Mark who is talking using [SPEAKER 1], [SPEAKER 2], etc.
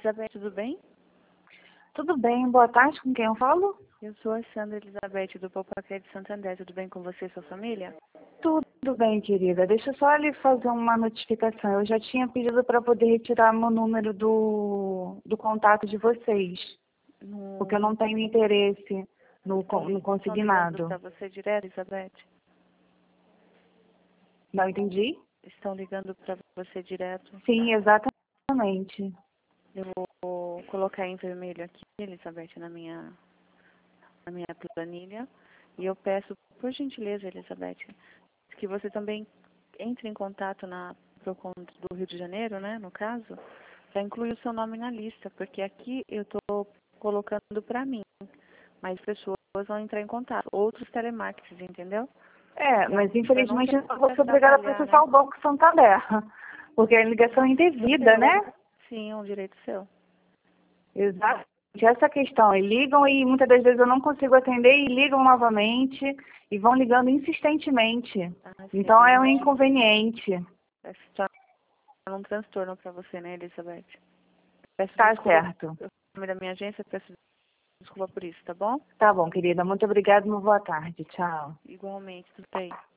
[SPEAKER 1] Elizabeth, tudo bem?
[SPEAKER 2] Tudo bem, boa tarde, com quem eu falo?
[SPEAKER 1] Eu sou a Sandra Elizabeth, do Poupaquete de Santander. Tudo bem com você e sua família?
[SPEAKER 2] Tudo bem, querida. Deixa eu só lhe fazer uma notificação. Eu já tinha pedido para poder retirar meu número do contato de vocês, porque eu não tenho interesse no
[SPEAKER 1] Estão ligando
[SPEAKER 2] consignado.
[SPEAKER 1] para você direto, Elizabeth?
[SPEAKER 2] Não entendi?
[SPEAKER 1] Estão ligando para você direto?
[SPEAKER 2] Sim, exatamente.
[SPEAKER 1] Eu vou colocar em vermelho aqui, Elizabeth, na minha planilha. E eu peço, por gentileza, Elizabeth, que você também entre em contato na Procon do Rio de Janeiro, né, no caso, para incluir o seu nome na lista, porque aqui eu estou colocando para mim, mas pessoas vão entrar em contato, outros telemarketers, entendeu?
[SPEAKER 2] Mas
[SPEAKER 1] Pra não
[SPEAKER 2] infelizmente eu vou ser obrigada a
[SPEAKER 1] atrapalhar,
[SPEAKER 2] processar
[SPEAKER 1] né?
[SPEAKER 2] o Banco Santander, porque é ligação indevida, né?
[SPEAKER 1] Sim, é um direito seu.
[SPEAKER 2] Exatamente. Essa questão, eles ligam e muitas das vezes eu não consigo atender e ligam novamente e vão ligando insistentemente.
[SPEAKER 1] Sim,
[SPEAKER 2] Então é um inconveniente.
[SPEAKER 1] vai se tornar um transtorno para você, né, Elizabeth? Peço
[SPEAKER 2] Tá
[SPEAKER 1] desculpa
[SPEAKER 2] certo.
[SPEAKER 1] pelo nome da minha agência, peço desculpa por isso, tá bom?
[SPEAKER 2] Tá bom, querida. Muito obrigada e uma boa tarde. Tchau.
[SPEAKER 1] Igualmente, tudo bem.